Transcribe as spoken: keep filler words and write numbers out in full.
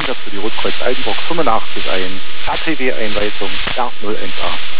wieder für die Rotkreuz Altenburg fünfundachtzig ein. R T W-Einweisung R null eins A.